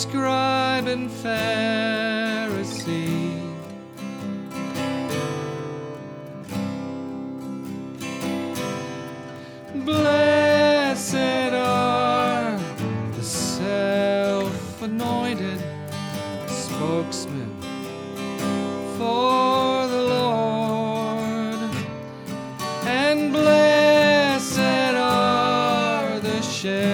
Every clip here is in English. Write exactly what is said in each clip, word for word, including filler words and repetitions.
scribe and Pharisee. Blessed are the self-anointed spokesman for the Lord, and blessed are the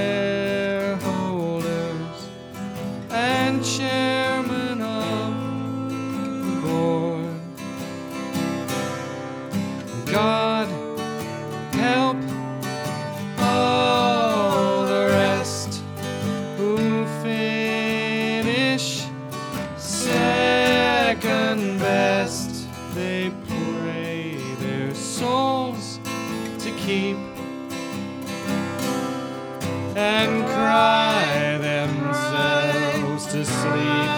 shareholders and chairmen of the board. God help all the rest who finish second best. They pray their souls to keep and cry themselves to sleep.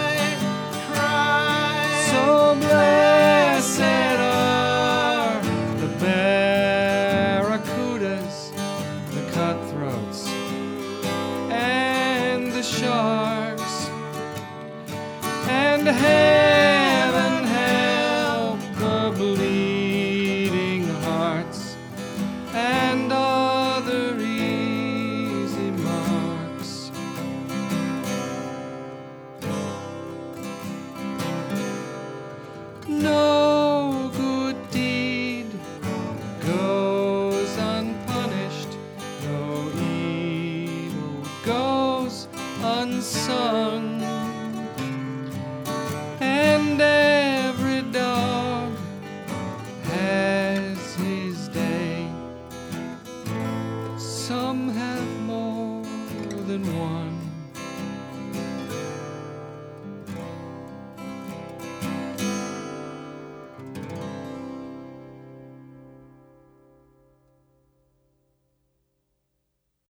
So blessed are the barracudas, the cutthroats, and the sharks, and hey,